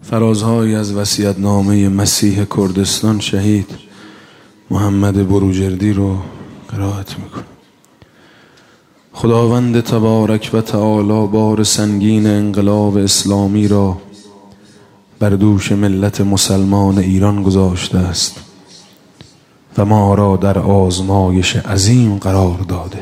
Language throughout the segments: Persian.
فرازهایی از وصیت‌نامه مسیح کردستان شهید محمد بروجردی رو قرائت میکنم. خداوند تبارک و تعالی بار سنگین انقلاب اسلامی را بر دوش ملت مسلمان ایران گذاشته است و ما را در آزمایش عظیم قرار داده.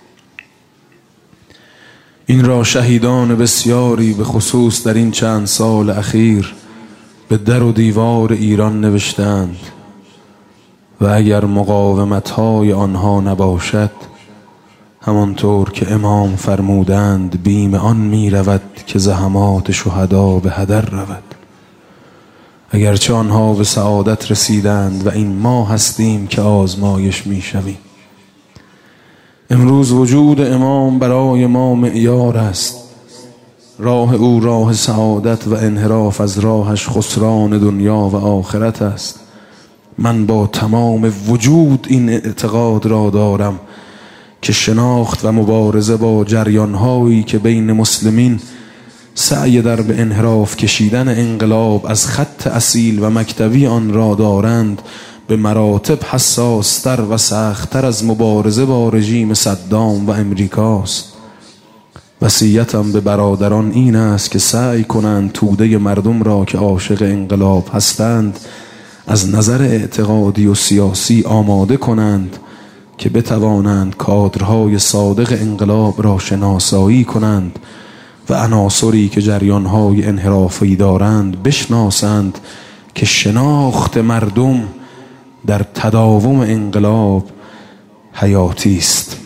این را شهیدان بسیاری به خصوص در این چند سال اخیر به در و دیوار ایران نوشتند و اگر مقاومت‌های آنها نباشد، همانطور که امام فرمودند، بیم آن می رود که زحمات شهدا به هدر رود. اگرچه آنها به سعادت رسیدند و این ما هستیم که آزمایش می شویم. امروز وجود امام برای ما معیار است. راه او راه سعادت و انحراف از راهش خسران دنیا و آخرت است. من با تمام وجود این اعتقاد را دارم که شناخت و مبارزه با جریان‌هایی که بین مسلمین سعی در به انحراف کشیدن انقلاب از خط اصیل و مکتبی آن را دارند به مراتب حساستر و سخت‌تر از مبارزه با رژیم صدام و امریکاست. وصیتم به برادران این است که سعی کنند توده مردم را که عاشق انقلاب هستند از نظر اعتقادی و سیاسی آماده کنند که بتوانند کادرهای صادق انقلاب را شناسایی کنند و عناصری که جریانهای انحرافی دارند بشناسند که شناخت مردم در تداوم انقلاب حیاتی است.